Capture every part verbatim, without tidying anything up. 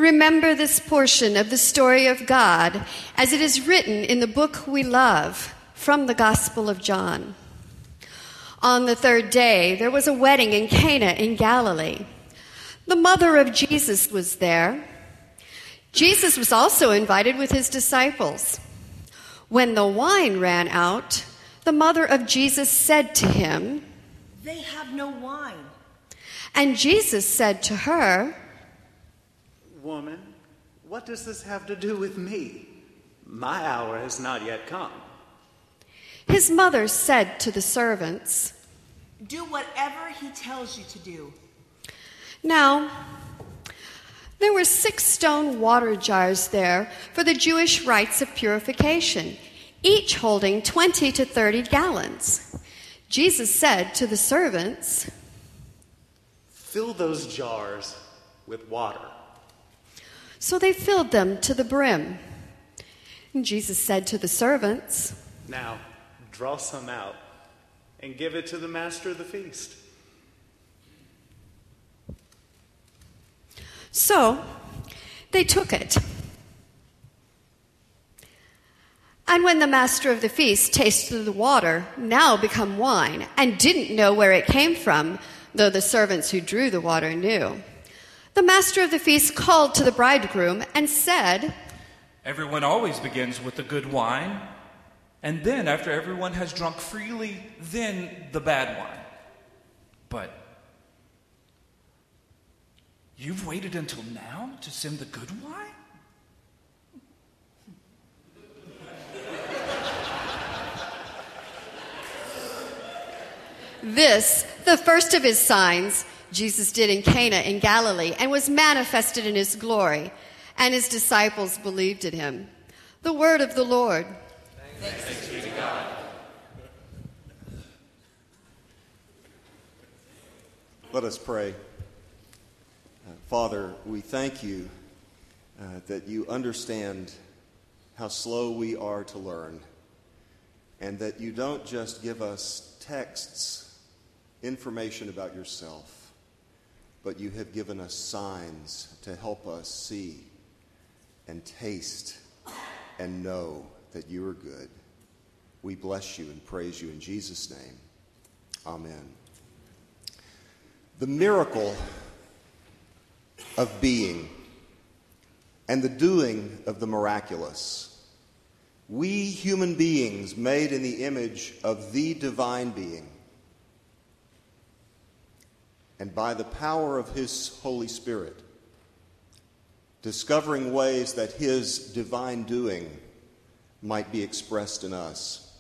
Remember this portion of the story of God as it is written in the book we love from the Gospel of John. On the third day, there was a wedding in Cana in Galilee. The mother of Jesus was there. Jesus was also invited with his disciples. When the wine ran out, the mother of Jesus said to him, "They have no wine." And Jesus said to her, "Woman, what does this have to do with me? My hour has not yet come." His mother said to the servants, "Do whatever he tells you to do." Now, there were six stone water jars there for the Jewish rites of purification, each holding twenty to thirty gallons. Jesus said to the servants, "Fill those jars with water." So they filled them to the brim. And Jesus said to the servants, "Now, draw some out and give it to the master of the feast." So they took it. And when the master of the feast tasted the water, now become wine, and didn't know where it came from, though the servants who drew the water knew, the master of the feast called to the bridegroom and said, "Everyone always begins with the good wine, and then after everyone has drunk freely, then the bad wine. But you've waited until now to send the good wine?" This, the first of his signs, Jesus did in Cana in Galilee, and was manifested in his glory, and his disciples believed in him. The word of the Lord. Thanks, Thanks be to God. Let us pray. Uh, Father, we thank you uh, that you understand how slow we are to learn, and that you don't just give us texts, information about yourself, but you have given us signs to help us see and taste and know that you are good. We bless you and praise you in Jesus' name. Amen. The miracle of being and the doing of the miraculous. We human beings made in the image of the divine being, and by the power of his Holy Spirit, discovering ways that his divine doing might be expressed in us.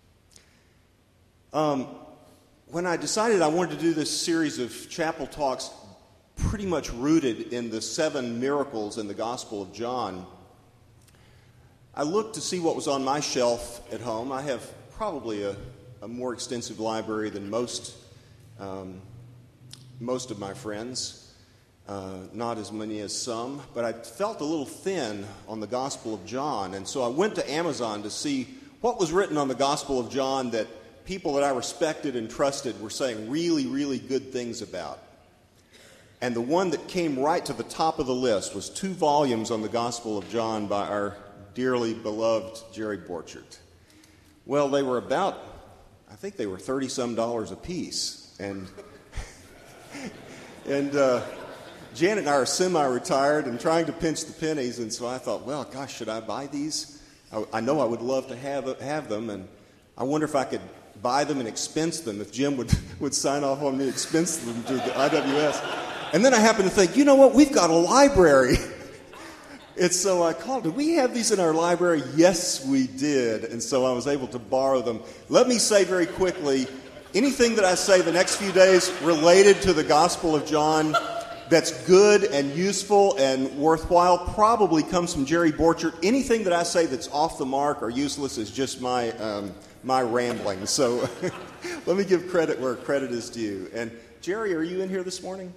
Um, when I decided I wanted to do this series of chapel talks pretty much rooted in the seven miracles in the Gospel of John, I looked to see what was on my shelf at home. I have probably a, a more extensive library than most um, most of my friends, uh, not as many as some, but I felt a little thin on the Gospel of John, and so I went to Amazon to see what was written on the Gospel of John that people that I respected and trusted were saying really, really good things about. And the one that came right to the top of the list was two volumes on the Gospel of John by our dearly beloved Jerry Borchert. Well, they were about, I think they were thirty-some dollars a piece, and And uh, Janet and I are semi-retired and trying to pinch the pennies, and so I thought, well, gosh, should I buy these? I, I know I would love to have have them, and I wonder if I could buy them and expense them, if Jim would, would sign off on me expense them to the I W S. And then I happened to think, you know what, we've got a library. And so I called, did we have these in our library? Yes, we did. And so I was able to borrow them. Let me say very quickly, anything that I say the next few days related to the Gospel of John that's good and useful and worthwhile probably comes from Jerry Borchert. Anything that I say that's off the mark or useless is just my um, my rambling. So let me give credit where credit is due. And Jerry, are you in here this morning?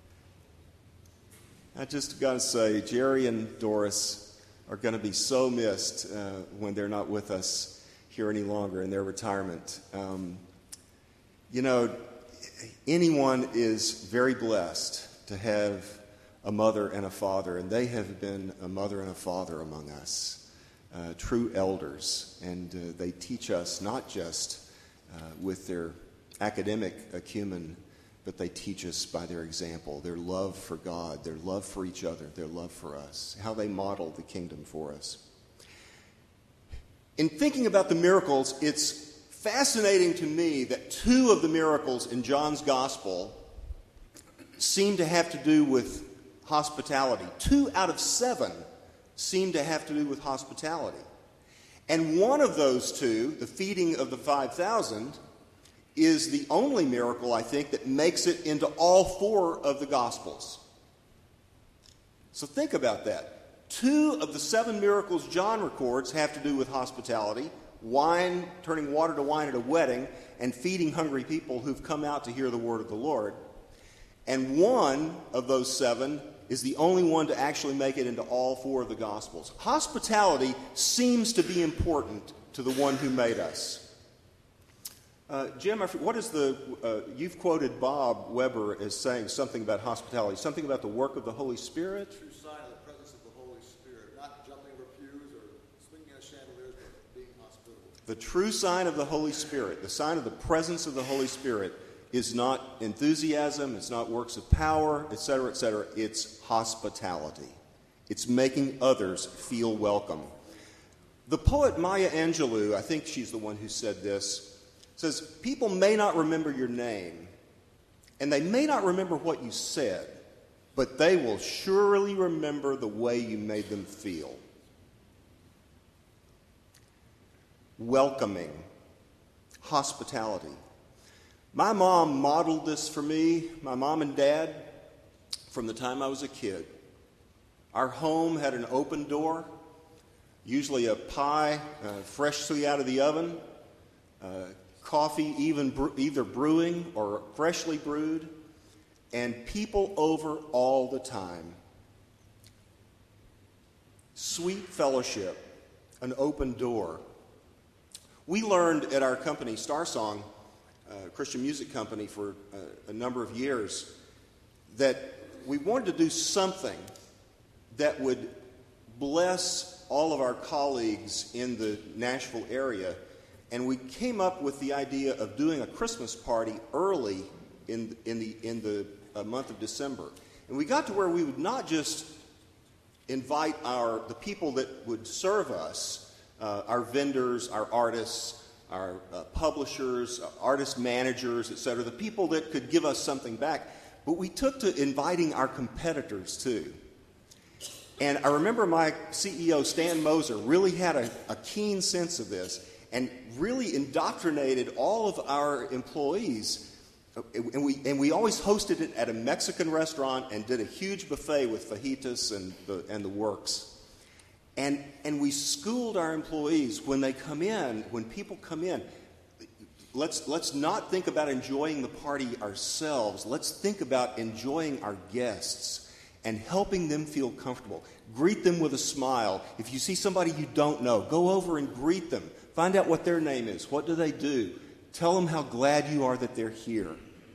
I just got to say, Jerry and Doris are going to be so missed uh, when they're not with us here any longer in their retirement. Um, You know, anyone is very blessed to have a mother and a father, and they have been a mother and a father among us, uh, true elders, and uh, they teach us not just uh, with their academic acumen, but they teach us by their example, their love for God, their love for each other, their love for us, how they model the kingdom for us. In thinking about the miracles, it's fascinating to me that two of the miracles in John's gospel seem to have to do with hospitality. Two out of seven seem to have to do with hospitality. And one of those two, the feeding of the five thousand, is the only miracle, I think, that makes it into all four of the Gospels. So think about that. Two of the seven miracles John records have to do with hospitality, wine, turning water to wine at a wedding, and feeding hungry people who've come out to hear the word of the Lord. And one of those seven is the only one to actually make it into all four of the Gospels. Hospitality seems to be important to the one who made us. Uh, Jim, what is the, uh, you've quoted Bob Weber as saying something about hospitality, something about the work of the Holy Spirit? True sign of the presence of the Holy Spirit, not jumping over pews or swinging on chandeliers, but being hospitable. The true sign of the Holy Spirit, the sign of the presence of the Holy Spirit, is not enthusiasm, it's not works of power, et cetera, et cetera. It's hospitality. It's making others feel welcome. The poet Maya Angelou, I think she's the one who said this, says, people may not remember your name, and they may not remember what you said, but they will surely remember the way you made them feel. Welcoming, hospitality. My mom modeled this for me, my mom and dad, from the time I was a kid. Our home had an open door, usually a pie uh, freshly out of the oven, uh, coffee even bre- either brewing or freshly brewed, and people over all the time. Sweet fellowship, an open door. We learned at our company, Star Song, a Christian music company, for a, a number of years, that we wanted to do something that would bless all of our colleagues in the Nashville area. And we came up with the idea of doing a Christmas party early in, in the, in the uh, month of December. And we got to where we would not just invite our, the people that would serve us, uh, our vendors, our artists, our uh, publishers, uh, artist managers, et cetera, the people that could give us something back, but we took to inviting our competitors too. And I remember my C E O, Stan Moser, really had a, a keen sense of this and really indoctrinated all of our employees. And we, and we always hosted it at a Mexican restaurant and did a huge buffet with fajitas and the, and the works. And, and we schooled our employees when they come in, when people come in, let's, let's not think about enjoying the party ourselves. Let's think about enjoying our guests and helping them feel comfortable. Greet them with a smile. If you see somebody you don't know, go over and greet them. Find out what their name is. What do they do? Tell them how glad you are that they're here.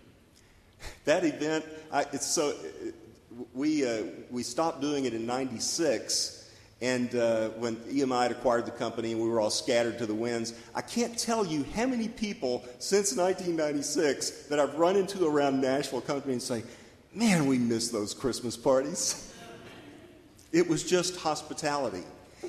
That event, I, it's so we uh, we stopped doing it in ninety-six, and uh, when E M I had acquired the company and we were all scattered to the winds. I can't tell you how many people since nineteen ninety-six that I've run into around Nashville come to me and say, "Man, we miss those Christmas parties." It was just hospitality.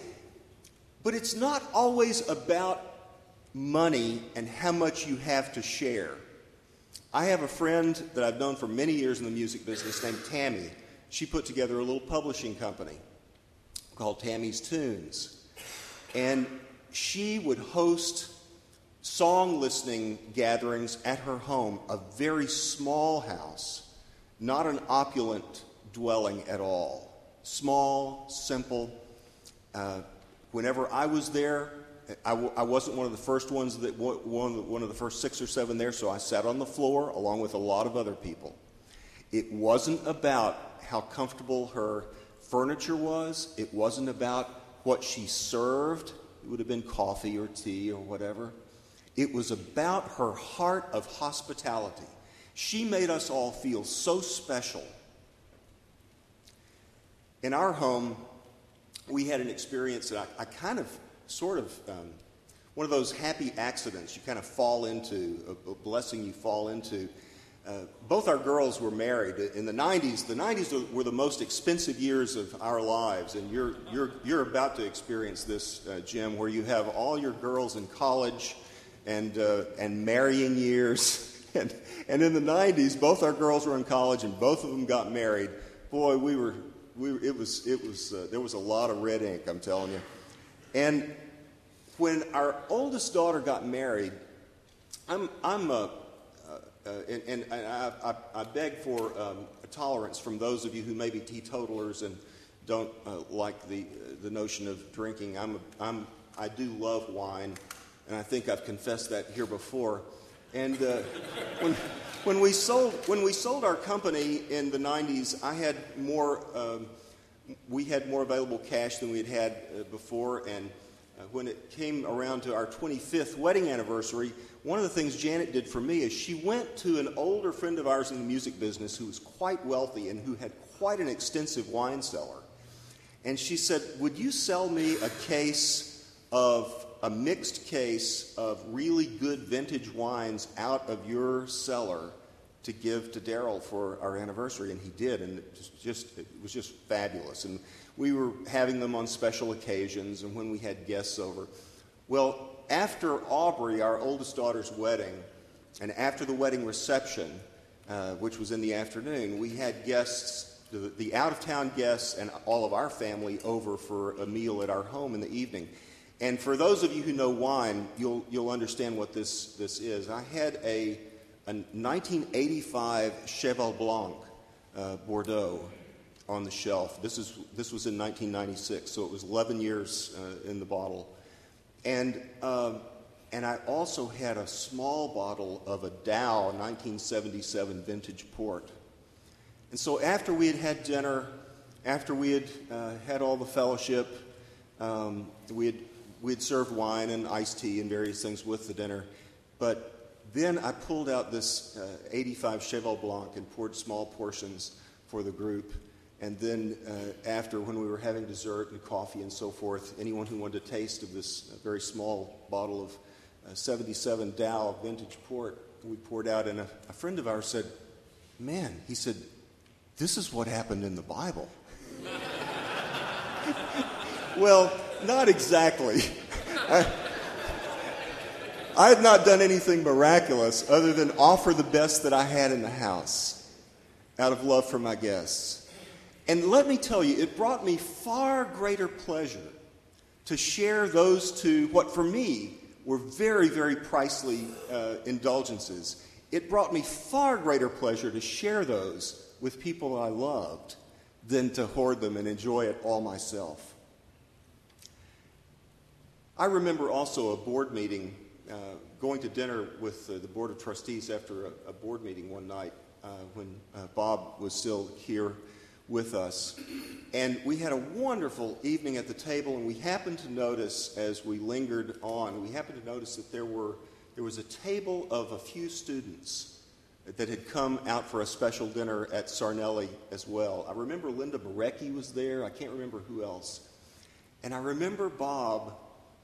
But it's not always about money and how much you have to share. I have a friend that I've known for many years in the music business named Tammy. She put together a little publishing company called Tammy's Tunes. And she would host song listening gatherings at her home, a very small house, not an opulent dwelling at all. Small, simple. Uh, whenever I was there, I, w- I wasn't one of the first ones that w- one, one of the first six or seven there, so I sat on the floor along with a lot of other people. It wasn't about how comfortable her furniture was. It wasn't about what she served. It would have been coffee or tea or whatever. It was about her heart of hospitality. She made us all feel so special. in our home, we had an experience that I, I kind of, sort of, um, one of those happy accidents you kind of fall into, a, a blessing you fall into. Uh, both our girls were married in the nineties. The nineties were the most expensive years of our lives, and you're you're you're about to experience this, uh, Jim, where you have all your girls in college and uh, and marrying years. And, and in the nineties, both our girls were in college, and both of them got married. Boy, we were we were, it was it was uh, there was a lot of red ink, I'm telling you. And when our oldest daughter got married, I'm I'm uh, uh, and, and I, I, I beg for um, a tolerance from those of you who may be teetotalers and don't uh, like the uh, the notion of drinking. I'm a, I'm I do love wine, and I think I've confessed that here before. And uh, when when we sold when we sold our company in the nineties, I had more um, we had more available cash than we had had uh, before. And uh, when it came around to our twenty-fifth wedding anniversary, one of the things Janet did for me is she went to an older friend of ours in the music business who was quite wealthy and who had quite an extensive wine cellar. And she said, "Would you sell me a case of a mixed case of really good vintage wines out of your cellar to give to Daryl for our anniversary?" And he did, and it was just it was just fabulous. And we were having them on special occasions and when we had guests over. Well, after Aubrey, our oldest daughter's wedding, and after the wedding reception, uh, which was in the afternoon, we had guests, the, the out-of-town guests and all of our family over for a meal at our home in the evening. And for those of you who know wine, you'll you'll understand what this, this is. I had a, a nineteen eighty-five Cheval Blanc uh, Bordeaux on the shelf. This is this was in nineteen ninety-six, so it was eleven years uh, in the bottle. And uh, and I also had a small bottle of a Dow nineteen seventy-seven vintage port. And so after we had had dinner, after we had uh, had all the fellowship, um, we had we had served wine and iced tea and various things with the dinner. But then I pulled out this uh, eighty-five Cheval Blanc and poured small portions for the group. And then uh, after, when we were having dessert and coffee and so forth, anyone who wanted a taste of this uh, very small bottle of uh, seventy-seven Dow vintage port, we poured out. And a, a friend of ours said, "Man," he said, "this is what happened in the Bible." Well, not exactly. I, I had not done anything miraculous other than offer the best that I had in the house out of love for my guests. And let me tell you, it brought me far greater pleasure to share those two, what for me were very, very pricely uh, indulgences. It brought me far greater pleasure to share those with people I loved than to hoard them and enjoy it all myself. I remember also a board meeting, uh, going to dinner with uh, the Board of Trustees after a, a board meeting one night uh, when uh, Bob was still here with us. And we had a wonderful evening at the table, and we happened to notice as we lingered on, we happened to notice that there were there was a table of a few students that had come out for a special dinner at Sarnelli as well. I remember Linda Barecki was there. I can't remember who else. And I remember Bob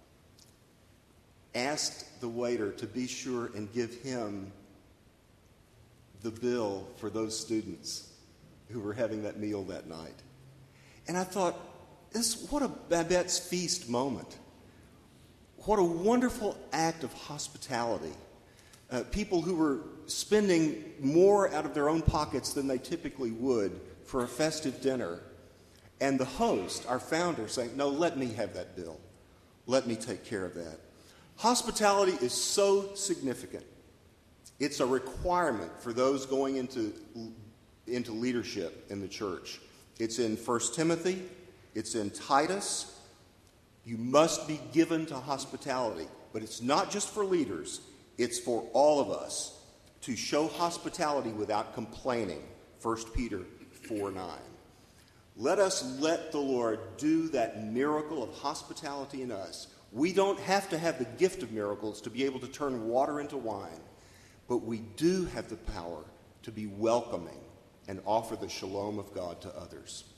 asked the waiter to be sure and give him the bill for those students who were having that meal that night. And I thought, this, what a Babette's Feast moment. What a wonderful act of hospitality. Uh, people who were spending more out of their own pockets than they typically would for a festive dinner. And the host, our founder, saying, "No, let me have that bill. Let me take care of that." Hospitality is so significant. It's a requirement for those going into, into leadership in the church. It's in First Timothy. It's in Titus. You must be given to hospitality. But it's not just for leaders. It's for all of us to show hospitality without complaining. First Peter four nine. Let us let the Lord do that miracle of hospitality in us. We don't have to have the gift of miracles to be able to turn water into wine, but we do have the power to be welcoming and offer the shalom of God to others.